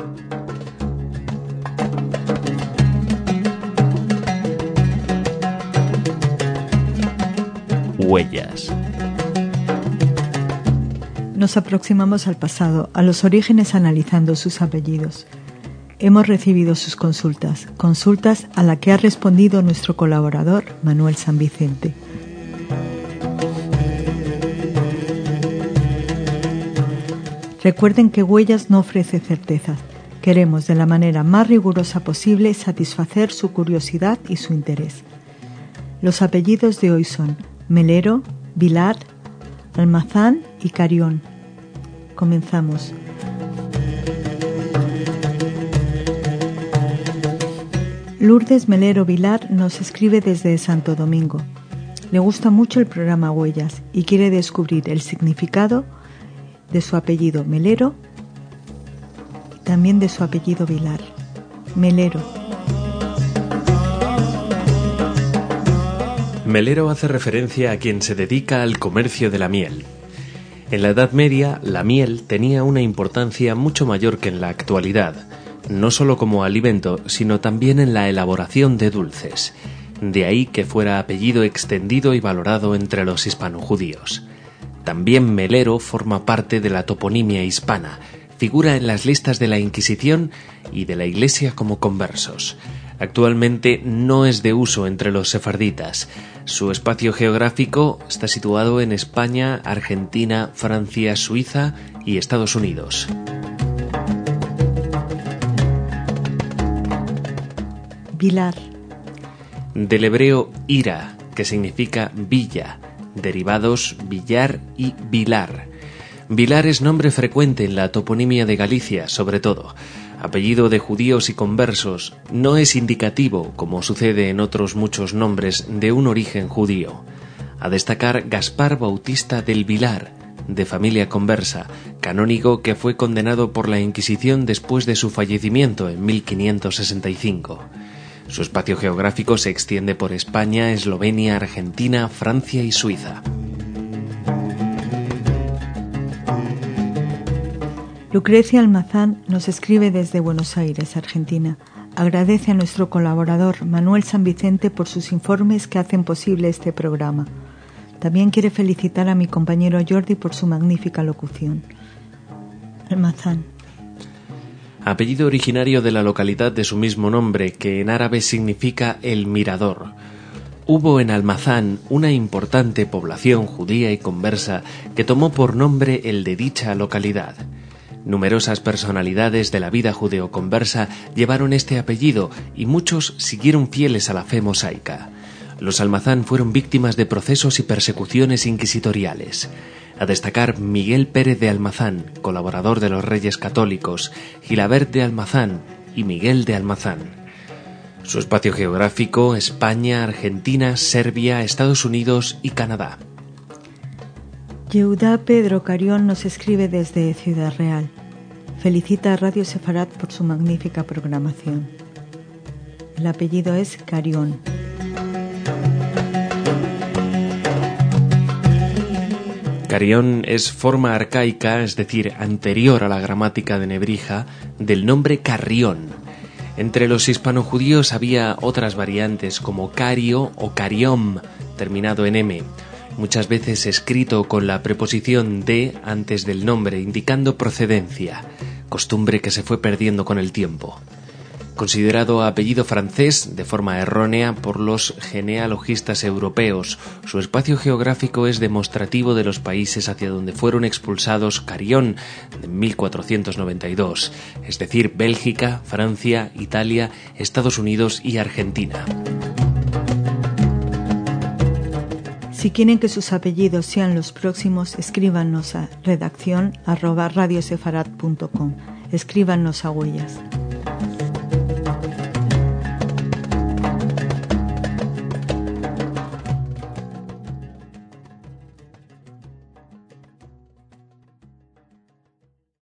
Huellas. Nos aproximamos al pasado, a los orígenes analizando sus apellidos. Hemos recibido sus consultas a las que ha respondido nuestro colaborador Manuel San Vicente. Recuerden que Huellas no ofrece certezas. Queremos de la manera más rigurosa posible satisfacer su curiosidad y su interés. Los apellidos de hoy son Melero, Vilar, Almazán y Carrión. Comenzamos. Lourdes Melero Vilar nos escribe desde Santo Domingo. Le gusta mucho el programa Huellas y quiere descubrir el significado de su apellido Melero y también de su apellido Vilar. Melero. Melero hace referencia a quien se dedica al comercio de la miel. En la Edad Media, la miel tenía una importancia mucho mayor que en la actualidad, no solo como alimento, sino también en la elaboración de dulces. De ahí que fuera apellido extendido y valorado entre los hispanojudíos. También Melero forma parte de la toponimia hispana, figura en las listas de la Inquisición y de la Iglesia como conversos. Actualmente no es de uso entre los sefarditas. Su espacio geográfico está situado en España, Argentina, Francia, Suiza y Estados Unidos. Vilar. Del hebreo ira, que significa villa, derivados villar y vilar. Vilar es nombre frecuente en la toponimia de Galicia, sobre todo. Apellido de judíos y conversos, no es indicativo, como sucede en otros muchos nombres, de un origen judío. A destacar Gaspar Bautista del Vilar, de familia conversa, canónigo que fue condenado por la Inquisición después de su fallecimiento en 1565. Su espacio geográfico se extiende por España, Eslovenia, Argentina, Francia y Suiza. Lucrecia Almazán nos escribe desde Buenos Aires, Argentina. Agradece a nuestro colaborador Manuel San Vicente por sus informes que hacen posible este programa. También quiere felicitar a mi compañero Jordi por su magnífica locución. Almazán. Apellido originario de la localidad de su mismo nombre, que en árabe significa el mirador. Hubo en Almazán una importante población judía y conversa que tomó por nombre el de dicha localidad. Numerosas personalidades de la vida judeoconversa llevaron este apellido y muchos siguieron fieles a la fe mosaica. Los Almazán fueron víctimas de procesos y persecuciones inquisitoriales. A destacar Miguel Pérez de Almazán, colaborador de los Reyes Católicos, Gilabert de Almazán y Miguel de Almazán. Su espacio geográfico: España, Argentina, Serbia, Estados Unidos y Canadá. Yehuda Pedro Carrión nos escribe desde Ciudad Real. Felicita a Radio Sefarat por su magnífica programación. El apellido es Carrión. Carrión es forma arcaica, es decir, anterior a la gramática de Nebrija, del nombre Carrión. Entre los hispanojudíos había otras variantes como Cario o Cariom, terminado en M, muchas veces escrito con la preposición de antes del nombre, indicando procedencia, costumbre que se fue perdiendo con el tiempo. Considerado apellido francés de forma errónea por los genealogistas europeos, su espacio geográfico es demostrativo de los países hacia donde fueron expulsados Carrión en 1492, es decir, Bélgica, Francia, Italia, Estados Unidos y Argentina. Si quieren que sus apellidos sean los próximos, escríbanos a redacción@radiosefarat.com. Escríbanos a Huellas.